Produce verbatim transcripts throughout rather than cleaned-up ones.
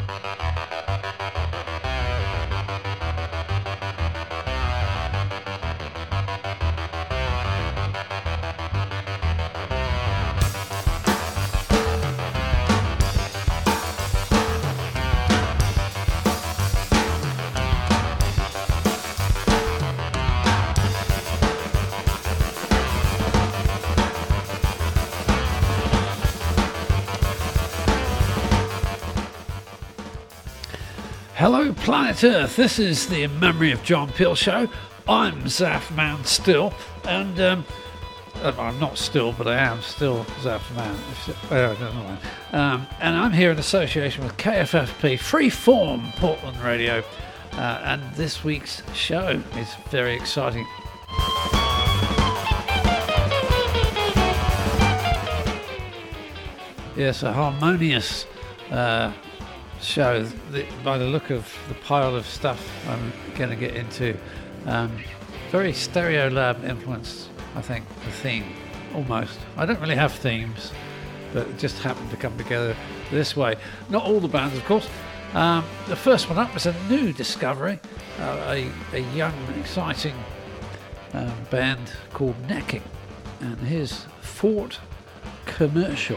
Hello Planet Earth, this is the In Memory of John Peel show. I'm Zaf Man still, and um, I'm not still, but I am still Zaf Man. I don't know. Um, and I'm here in association with K F F P Freeform Portland Radio, uh, and this week's show is very exciting. Yes, a harmonious uh, show the, by the look of the pile of stuff I'm going to get into. Um, very Stereolab influenced, I think, the theme, almost. I don't really have themes, but it just happened to come together this way. Not all the bands, of course. Um, the first one up was a new discovery, uh, a, a young, exciting um, band called Necking, and here's Fort Commercial.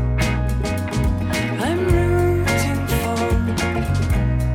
I'm rooting for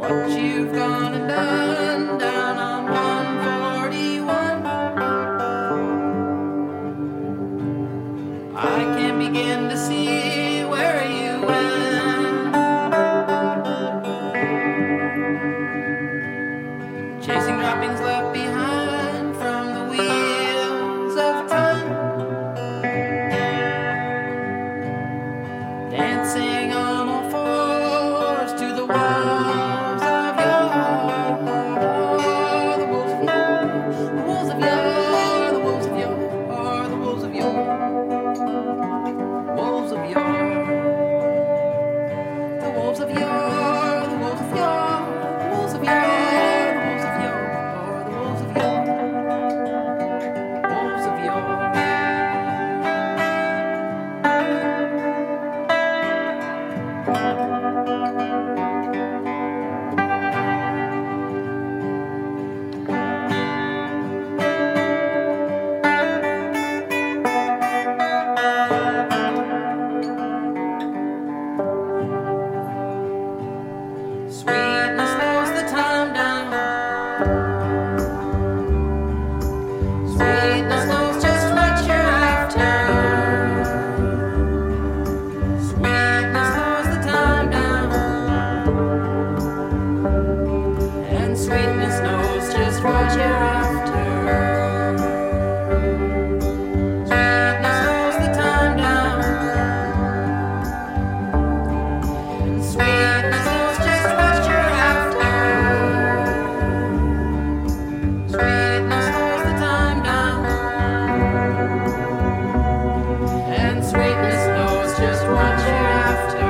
what you've gone and done down on one forty-one. I can begin to see where you went, chasing droppings left behind from the wheels of time, dancing on all fours to the wolves of yore, the wolves of yore, the wolves of yore, the wolves of yore, the wolves of yore, wolves of yore, the wolves of yore, the wolves of yore, the wolves of yore, the wolves of yore, the wolves of yore, wolves of yore. Sweetness slows the time down. Sweetness knows just what you're after. Sweetness slows the time down. And sweetness knows just what you're after. Sweetness slows the time down. And sweetness knows just what you're after. Sweetness slows the time down. And sweetness knows just what you're after.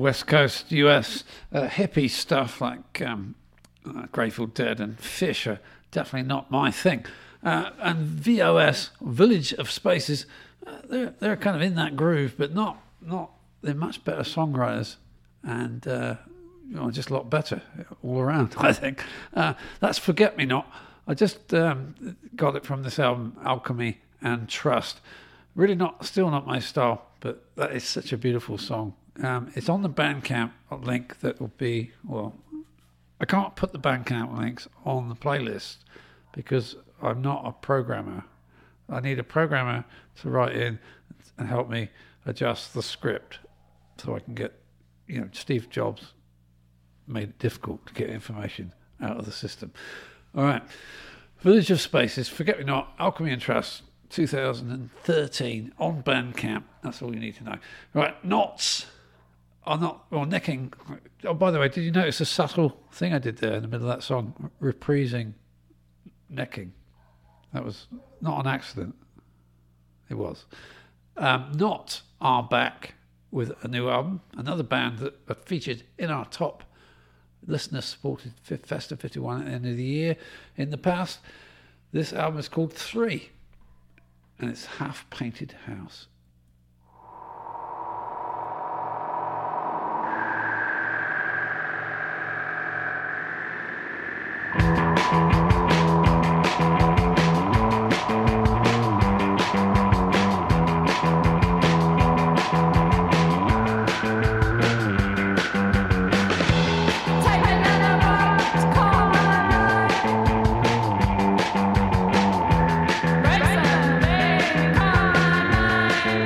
West Coast U S uh, hippie stuff like um, uh, Grateful Dead and Fish are definitely not my thing. Uh, and V O S, Village of Spaces, uh, they're they're kind of in that groove, but not not. They're much better songwriters and uh, you know, just a lot better all around. I think uh, that's Forget Me Not. I just um, got it from this album, Alchemy and Trust. Really not, still not my style, but that is such a beautiful song. Um, it's on the Bandcamp link that will be, well, I can't put the Bandcamp links on the playlist because I'm not a programmer. I need a programmer to write in and help me adjust the script so I can get, you know, Steve Jobs made it difficult to get information out of the system. All right. Village of Spaces, Forget Me Not, Alchemy and Trust, two thousand thirteen on Bandcamp. That's all you need to know. Right, Knots are not, well, necking. Oh, by the way, did you notice a subtle thing I did there in the middle of that song? Reprising necking. That was not an accident. It was. Um, Not are back with a new album, another band that are featured in our top listener-supported Festa fifty-one at the end of the year in the past. This album is called Three, and it's Half Painted House. Break something, come on.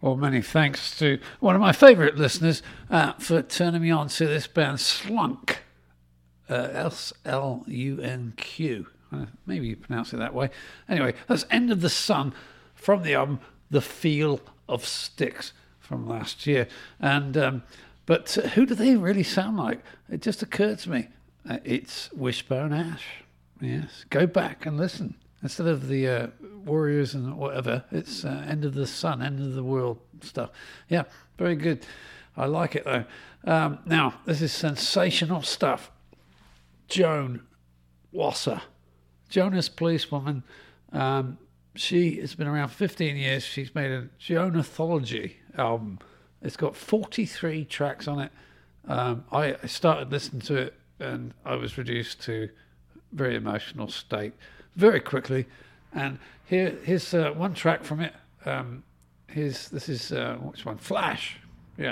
Well, many thanks to one of my favourite listeners uh, for turning me on to this band, Slunk. Uh, S L U N Q. Uh, maybe you pronounce it that way. Anyway, that's End of the Sun from the album The Feel of Sticks from last year. And um, But who do they really sound like? It just occurred to me. Uh, it's Wishbone Ash. Yes, go back and listen. Instead of the uh, Warriors and whatever, it's uh, End of the Sun, End of the World stuff. Yeah, very good. I like it though. Um, now, this is sensational stuff. Joan Wasser, Jonas Policewoman. Um, she has been around fifteen years. She's made a Jonathology album. It's got forty-three tracks on it. Um, I, I started listening to it and I was reduced to a very emotional state very quickly. And here, here's uh, one track from it. Um, here's, this is, uh, which one? Flash. Yeah.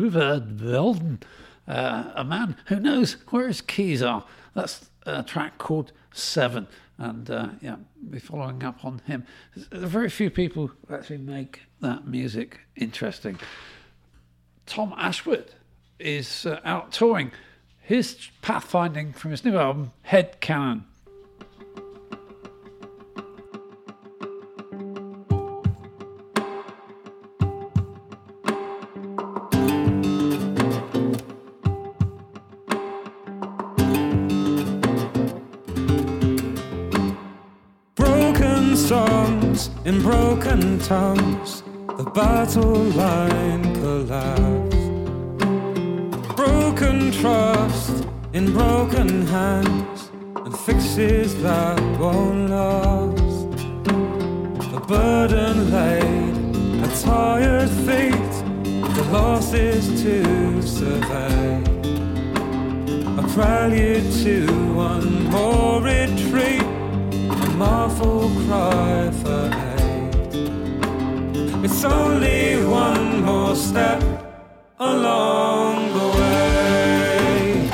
Uwe Velden, uh, a man who knows where his keys are. That's a track called Seven. And uh, yeah, be following up on him. There are very few people who actually make that music interesting. Tom Ashwood is uh, out touring. His pathfinding from his new album, Head Cannon. Songs in broken tongues, the battle line collapsed. Broken trust in broken hands, and fixes that won't last. A burden laid, a tired feet, the loss is to survey. A prelude to one more retreat, a muffled cry for aid. It's only one more step along the way.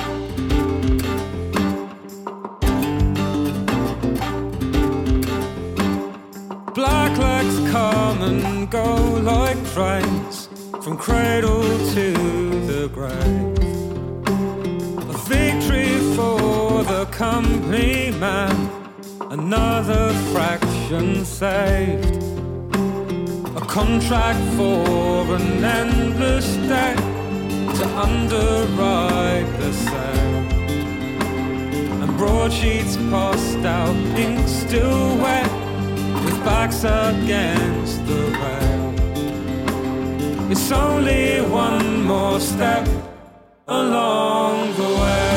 Black legs come and go like trains, from cradle to the grave. A victory for the company man, another fraction saved. A contract for an endless day to underwrite the sale. And broadsheets passed out, ink still wet, with backs against the rail. It's only one more step along the way.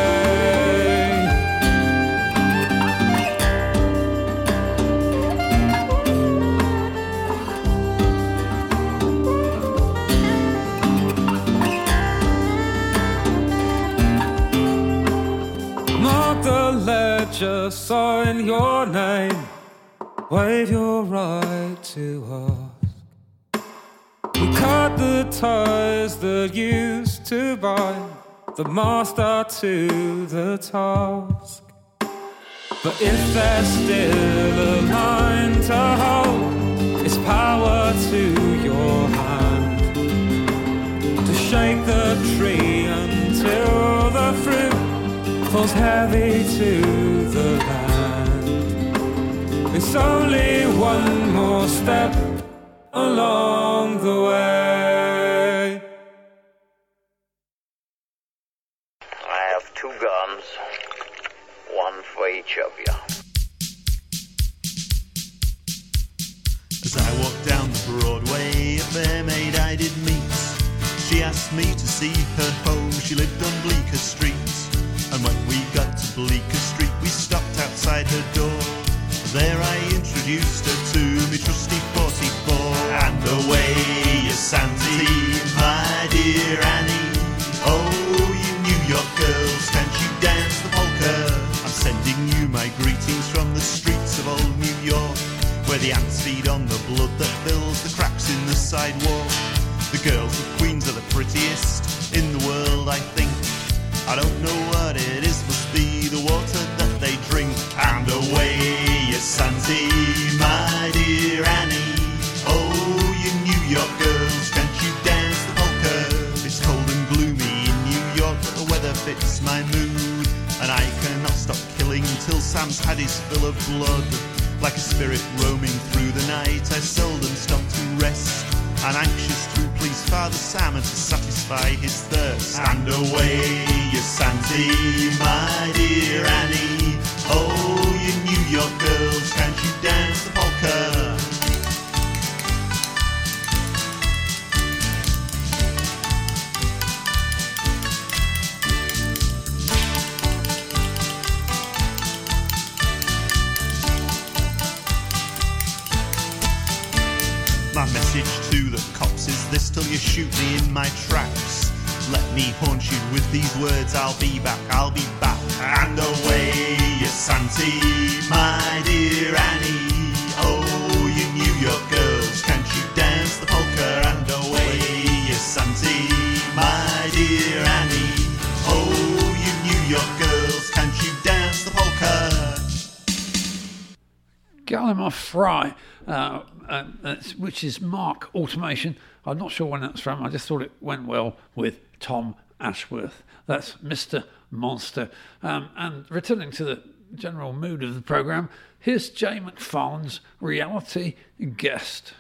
Just sign your name, waive your right to ask. We cut the ties that used to bind the master to the task. But if there's still a line to hold, it's power to your hand, to shake the tree until the fruit falls heavy to the land. It's only one more step along the way. I have two guns, one for each of you. As I walked down the Broadway, a fair maid I did meet. She asked me to see her home, she lived on Bleecker Street. And when we got to Bleecker Street, we stopped outside her door. There I introduced her to me trusty forty-four. And away, you Santy, my dear Annie. Oh, you New York girls, can't you dance the polka? I'm sending you my greetings from the streets of old New York, where the ants feed on the blood that fills the cracks in the sidewalk. The girls of Queens are the prettiest in the world, I think. I don't know what it is, must be the water that they drink. And away, you Santy, my dear Annie. Oh, you New York girls, can't you dance the polka? It's cold and gloomy in New York, but the weather fits my mood. And I cannot stop killing till Sam's had his fill of blood. Like a spirit roaming through the night, I seldom stop to rest. And anxious to please Father Sam and to satisfy his thirst. And away, you Santy, my dear Annie. Oh, you New York girls, can't you dance the polka? My message to the cops is this: till you shoot me in my tracks, let me haunt you with these words: I'll be back, I'll be back. And away, you Santy, my dear Annie. Oh, you New York girls, can't you dance the polka? And away, you Santy, Gallimore Fry, uh, uh, that's- which is Mark Automation. I'm not sure when that's from. I just thought it went well with Tom Ashworth. That's Mister Monster. Um, and returning to the general mood of the programme, here's Jay McFarlane's Reality Guest.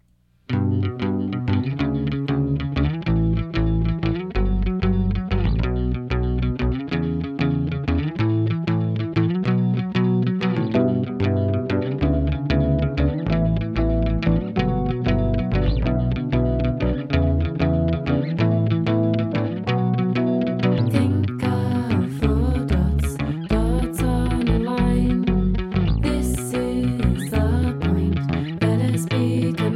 Think of four dots, dots on a line. This is the point. Better speak.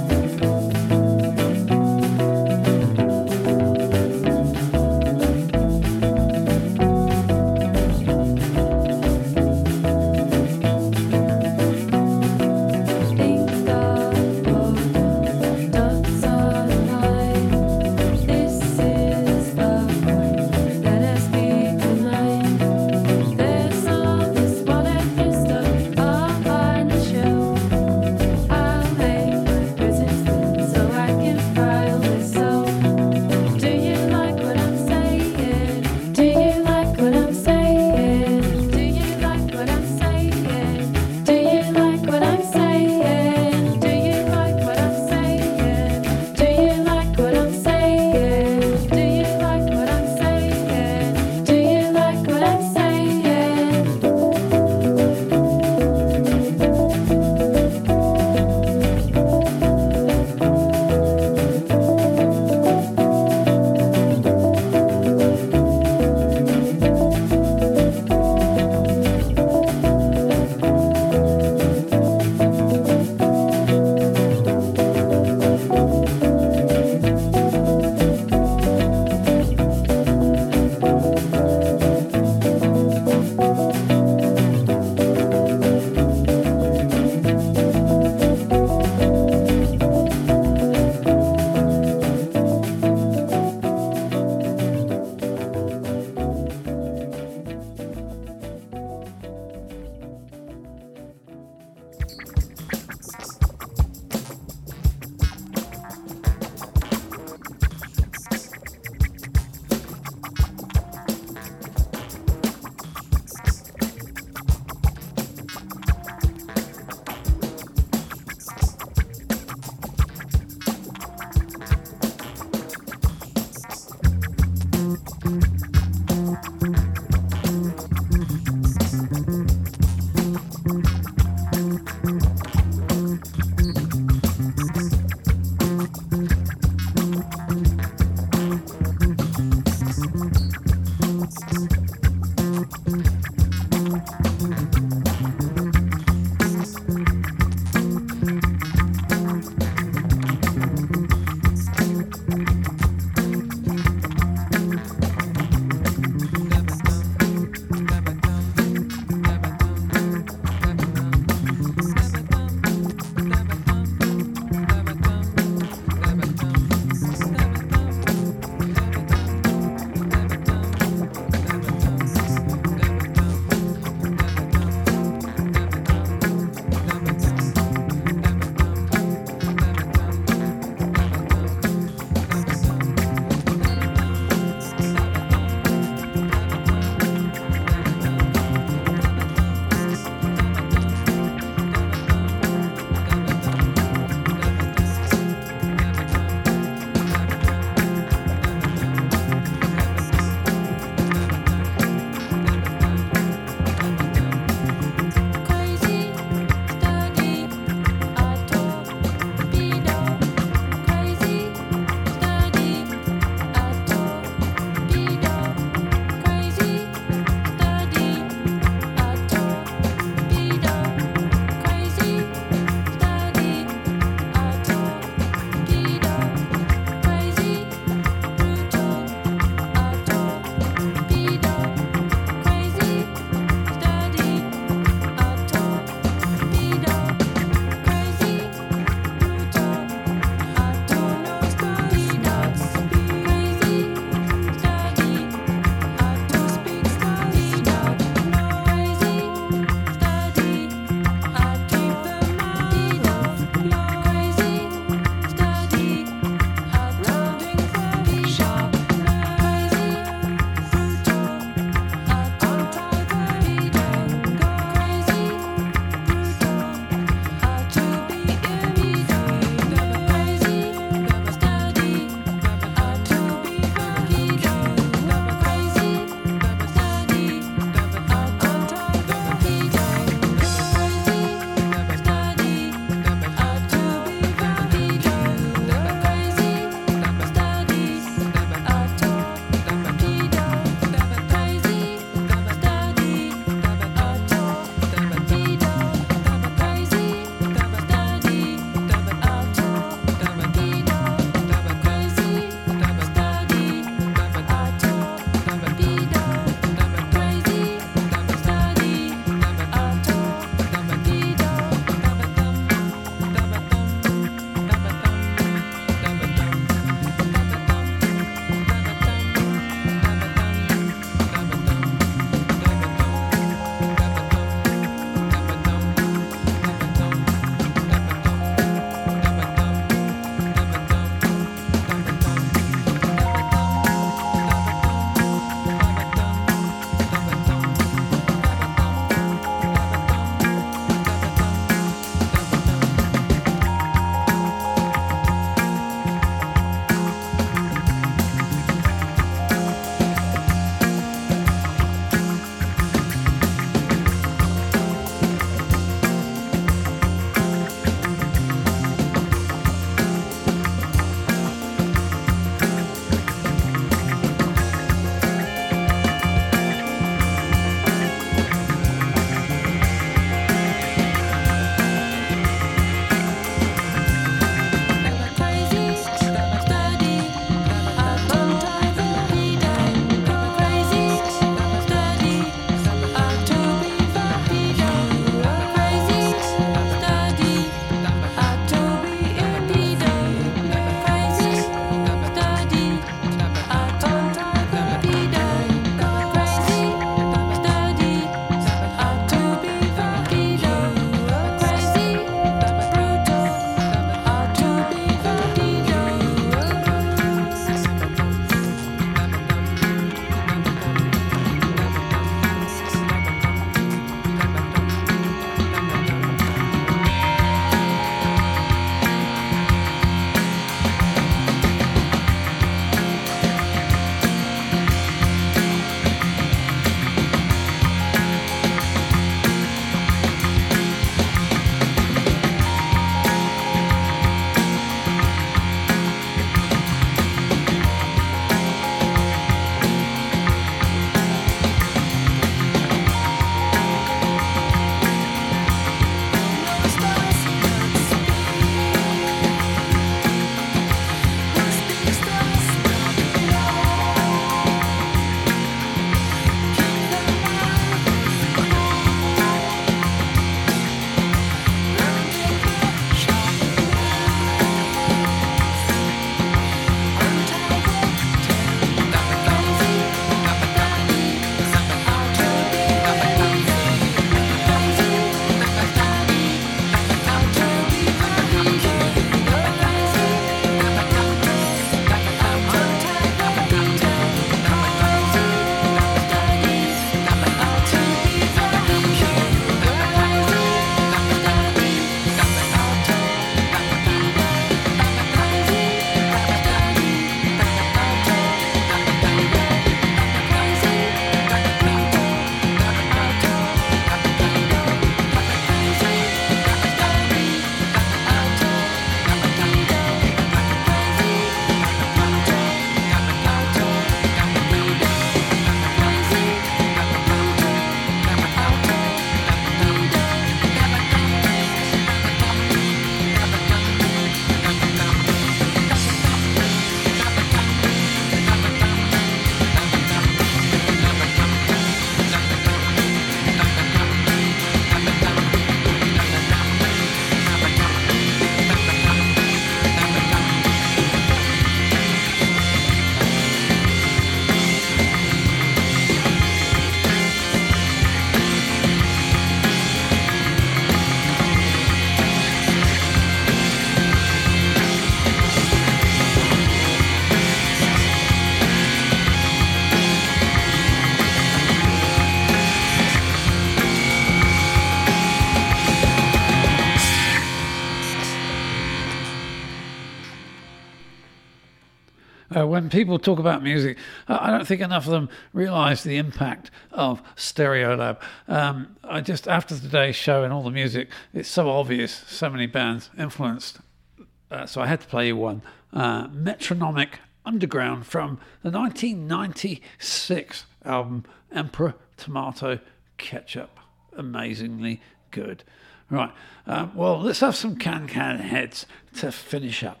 Uh, when people talk about music, uh, I don't think enough of them realise the impact of Stereolab. Um, I just, after today's show and all the music, it's so obvious, so many bands influenced. Uh, so I had to play you one. Uh, Metronomic Underground from the nineteen ninety-six album Emperor Tomato Ketchup. Amazingly good. Right, uh, well, let's have some Can Can Heads to finish up.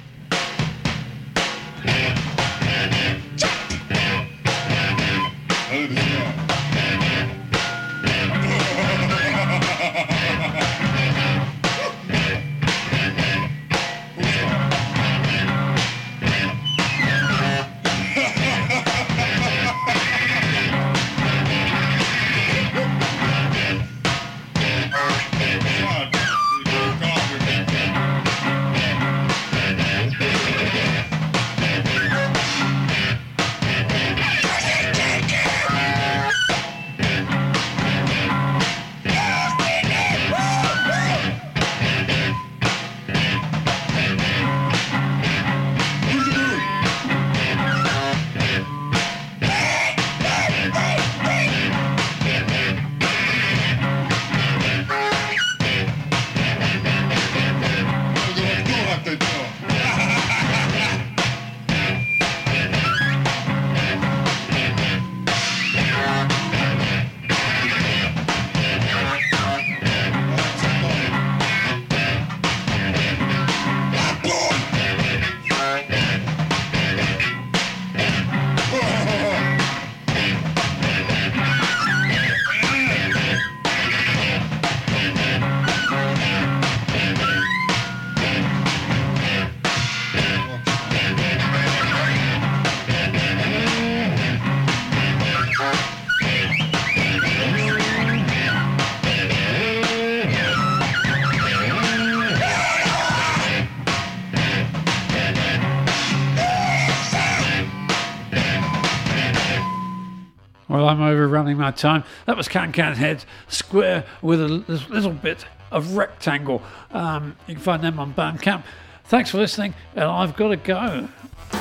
Well, I'm overrunning my time. That was Can Can Heads, square with a little bit of rectangle. Um, you can find them on Bandcamp. Thanks for listening, and I've got to go.